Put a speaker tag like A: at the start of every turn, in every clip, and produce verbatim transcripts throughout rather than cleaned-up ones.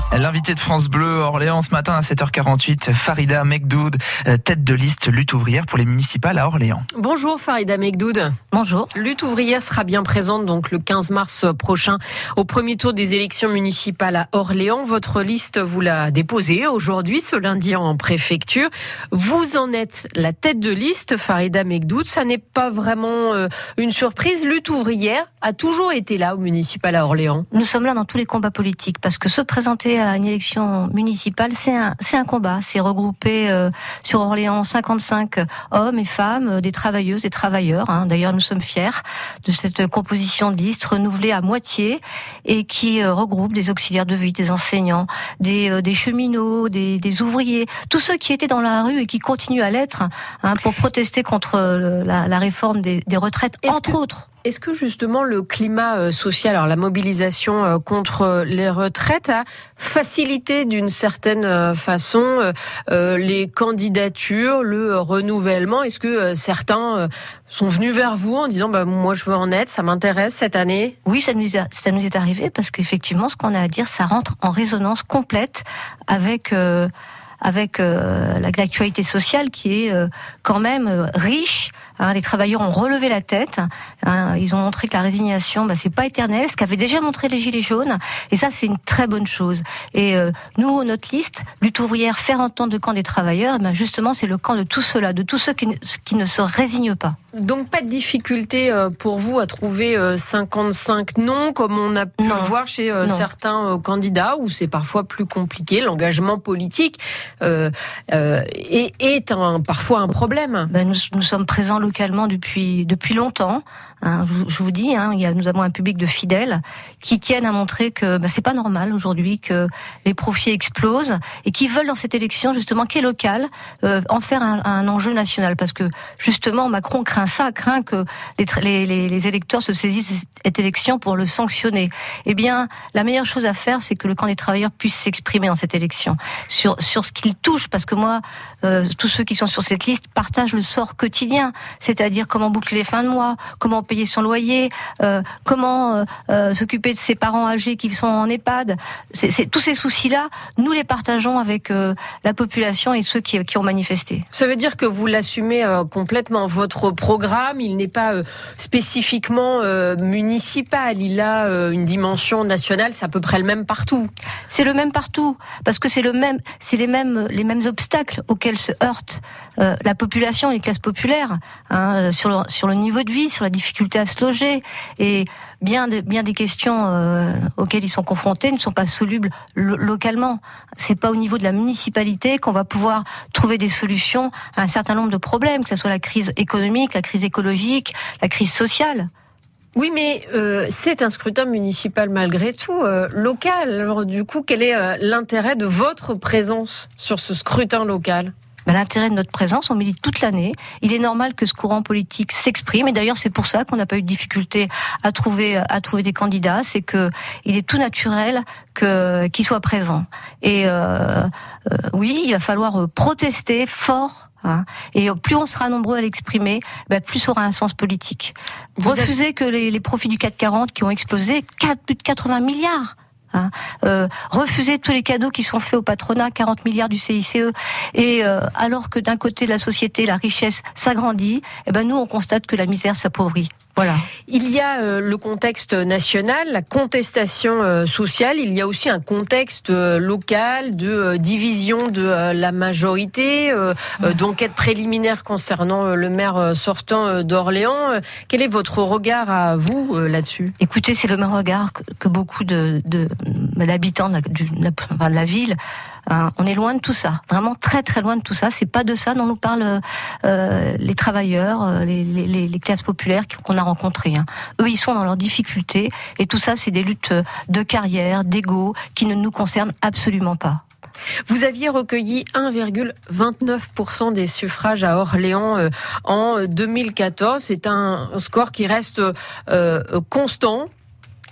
A: L'invité de France Bleu Orléans ce matin à sept heures quarante-huit, Farida Mekdoud, tête de liste lutte ouvrière pour les municipales à Orléans.
B: Bonjour Farida Mekdoud.
C: Bonjour.
B: Lutte ouvrière sera bien présente donc le quinze mars prochain au premier tour des élections municipales à Orléans. Votre liste, vous la déposez aujourd'hui, ce lundi en préfecture. Vous en êtes la tête de liste, Farida Mekdoud. Ça n'est pas vraiment euh, une surprise. Lutte ouvrière a toujours été là au municipal à Orléans.
C: Nous sommes là dans tous les combats politiques parce que se présenter à une élection municipale, c'est un, c'est un combat. C'est regrouper euh, sur Orléans cinquante-cinq hommes et femmes, euh, des travailleuses, des travailleurs. Hein. D'ailleurs, nous sommes fiers de cette composition de liste renouvelée à moitié et qui euh, regroupe des auxiliaires de vie, des enseignants, des, euh, des cheminots, des, des ouvriers, tous ceux qui étaient dans la rue et qui continuent à l'être hein, pour protester contre euh, la, la réforme des, des retraites,
B: Est-ce
C: entre
B: que...
C: autres.
B: Est-ce que justement le climat social, alors la mobilisation contre les retraites a facilité d'une certaine façon les candidatures, le renouvellement? Est-ce que certains sont venus vers vous en disant bah, « moi je veux en être, ça m'intéresse cette année » ?
C: Oui, ça nous, a, ça nous est arrivé parce qu'effectivement ce qu'on a à dire, ça rentre en résonance complète avec... Euh, avec euh, l'actualité sociale qui est euh, quand même euh, riche. Hein, les travailleurs ont relevé la tête. Hein, ils ont montré que la résignation, bah, c'est pas éternel, ce qu'avaient déjà montré les Gilets jaunes. Et ça, c'est une très bonne chose. Et euh, nous, notre liste, lutte ouvrière, faire entendre le camp des travailleurs, eh ben justement, c'est le camp de tous ceux-là, de tous ceux qui, qui ne se résignent pas.
B: Donc pas de difficulté pour vous à trouver cinquante-cinq noms comme on a pu
C: non.
B: le voir chez non. certains candidats où c'est parfois plus compliqué. L'engagement politique euh, euh, est, est un, parfois un problème.
C: Ben nous, nous sommes présents localement depuis depuis longtemps. Hein, je, je vous dis, hein, il y a, nous avons un public de fidèles qui tiennent à montrer que ben, c'est pas normal aujourd'hui que les profits explosent et qui veulent dans cette élection justement qui est locale euh, en faire un, un enjeu national parce que justement Macron craint ça, craint que les, les, les électeurs se saisissent de cette élection pour le sanctionner. Eh bien, la meilleure chose à faire, c'est que le camp des travailleurs puisse s'exprimer dans cette élection sur sur ce qu'il touche, parce que moi, euh, tous ceux qui sont sur cette liste partagent le sort quotidien, c'est-à-dire comment boucler les fins de mois, comment payer son loyer, euh, comment euh, euh, s'occuper de ses parents âgés qui sont en EHPAD. C'est, c'est, tous ces soucis-là, nous les partageons avec euh, la population et ceux qui, qui ont manifesté.
B: Ça veut dire que vous l'assumez euh, complètement. Votre programme, il n'est pas euh, spécifiquement euh, municipal, il a euh, une dimension nationale, c'est à peu près le même partout.
C: C'est le même partout, parce que c'est le même, c'est les mêmes, les mêmes obstacles auxquels se heurte euh, la population et les classes populaires, hein, sur le, sur le niveau de vie, sur la difficulté à se loger, et bien, de, bien des questions euh, auxquelles ils sont confrontés ne sont pas solubles lo- localement. C'est pas au niveau de la municipalité qu'on va pouvoir trouver des solutions à un certain nombre de problèmes, que ce soit la crise économique, la crise écologique, la crise sociale.
B: Oui, mais euh, c'est un scrutin municipal malgré tout, euh, local. Alors du coup, quel est euh, l'intérêt de votre présence sur ce scrutin local ?
C: Ben, l'intérêt de notre présence, on milite toute l'année. Il est normal que ce courant politique s'exprime, et d'ailleurs c'est pour ça qu'on n'a pas eu de difficulté à trouver à trouver des candidats. C'est que il est tout naturel que qu'ils soient présents. Et euh, euh, oui, il va falloir protester fort. Hein, et plus on sera nombreux à l'exprimer, ben plus ça aura un sens politique. Vous Refuser êtes... que les, les profits du C A C quarante qui ont explosé, quatre, plus de quatre-vingts milliards. Hein, euh, refuser tous les cadeaux qui sont faits au patronat, quarante milliards du C I C E, et euh, alors que d'un côté de la société la richesse s'agrandit, eh ben nous on constate que la misère s'appauvrit. Voilà.
B: Il y a euh, le contexte national, la contestation euh, sociale, il y a aussi un contexte euh, local de euh, division de euh, la majorité, euh, euh, d'enquête préliminaire concernant euh, le maire euh, sortant euh, d'Orléans. Euh, quel est votre regard à vous euh, là-dessus ?
C: Écoutez, c'est le même regard que, que beaucoup de, de, d'habitants de la, du, de, la, de la ville. Hein, on est loin de tout ça, vraiment très très loin de tout ça. C'est pas de ça dont nous parlent euh, les travailleurs, les, les, les classes populaires qu'on a rencontrées. Hein. Eux, ils sont dans leurs difficultés, et tout ça, c'est des luttes de carrière, d'ego, qui ne nous concernent absolument pas.
B: Vous aviez recueilli un virgule vingt-neuf pour cent des suffrages à Orléans euh, en deux mille quatorze. C'est un score qui reste euh, constant.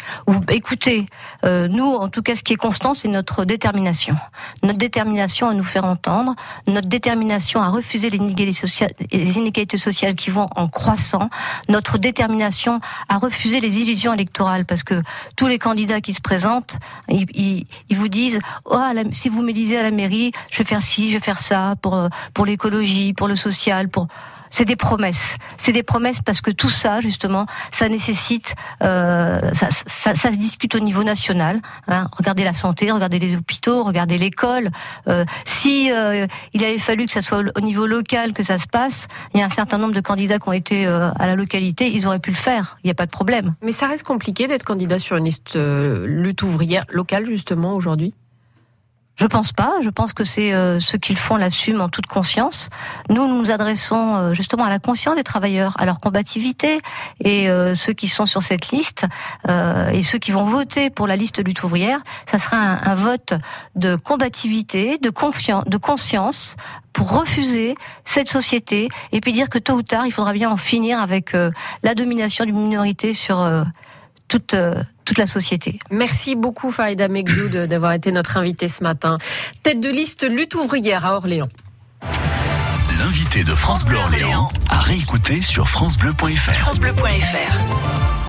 C: Ou écoutez, euh, nous, en tout cas, ce qui est constant, c'est notre détermination. Notre détermination à nous faire entendre, notre détermination à refuser les inégalités sociales, les inégalités sociales qui vont en croissant, notre détermination à refuser les illusions électorales, parce que tous les candidats qui se présentent, ils, ils, ils vous disent oh, la, si vous m'élisez à la mairie, je vais faire ci, je vais faire ça pour pour l'écologie, pour le social, pour c'est des promesses. C'est des promesses parce que tout ça, justement, ça nécessite, euh, ça, ça, ça se discute au niveau national. Hein. Regardez la santé, regardez les hôpitaux, regardez l'école. Euh, si euh, il avait fallu que ça soit au niveau local que ça se passe, il y a un certain nombre de candidats qui ont été euh, à la localité, ils auraient pu le faire. Il n'y a pas de problème.
B: Mais ça reste compliqué d'être candidat sur une liste euh, lutte ouvrière locale, justement, aujourd'hui ?
C: Je pense pas. Je pense que c'est euh, ceux qui le font l'assument en toute conscience. Nous, nous nous adressons euh, justement à la conscience des travailleurs, à leur combativité, et euh, ceux qui sont sur cette liste euh, et ceux qui vont voter pour la liste lutte ouvrière, ça sera un, un vote de combativité, de confiance, de conscience, pour refuser cette société et puis dire que tôt ou tard, il faudra bien en finir avec euh, la domination d'une minorité sur euh, toute euh, toute la société.
B: Merci beaucoup Farida Mekdoud d'avoir été notre invitée ce matin. Tête de liste lutte ouvrière à Orléans.
D: L'invité de France Bleu Orléans à réécouter sur francebleu point fr.
B: francebleu point fr.